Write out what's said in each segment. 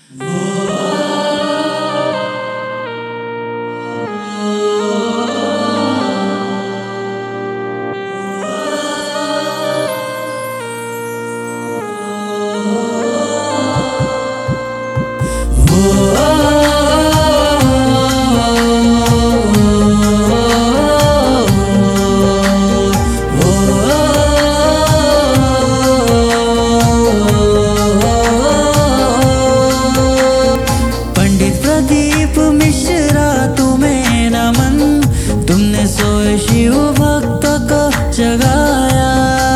दीप मिश्रा तुम्हें नमन, तुमने सोए शिव भक्त को जगाया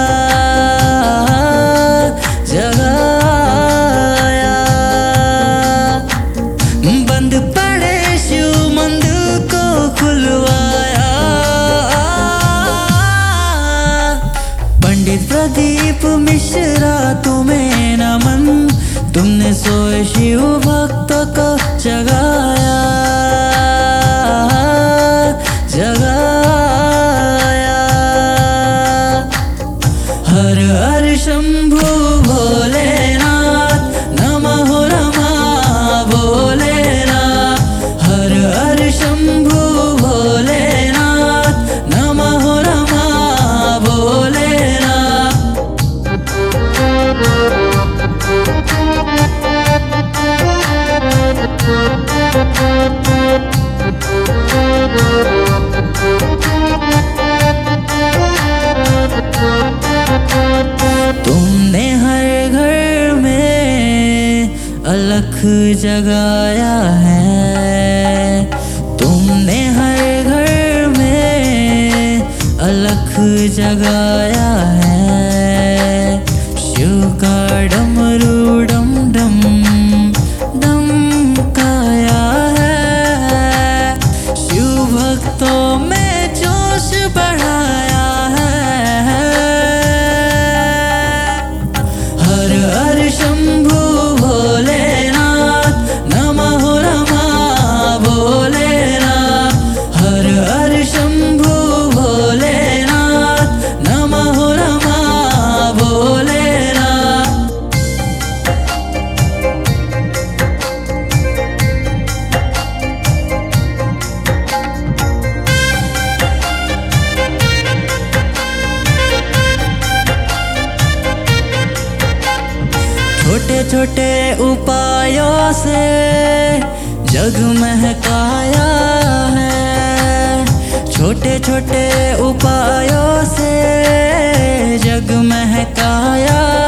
जगाया। बंद पड़े शिव मंदिर को खुलवाया। पंडित प्रदीप मिश्रा तुम्हें नमन, तुमने सोए शिव भक्त को जगाया जगाया। हर हर शंभु भोलेनाथ, नमः नमः भोलेनाथ। हर हर शंभु भोलेनाथ, नमः नमः भोलेनाथ। तुमने हर घर में अलख जगाया है। तुमने हर घर में अलख जगाया है। शिव का डमरू डम डम डमकाया है। शिव भक्तों में जोश बढ़ाया है। हर हर शंभु भोलेनाथ, नमः नमः भोलेनाथ। हर हर शंभु भोलेनाथ, नमः नमः भोलेनाथ। छोटे छोटे उपायों से जग महकाया है। छोटे छोटे उपायों से जग महकाया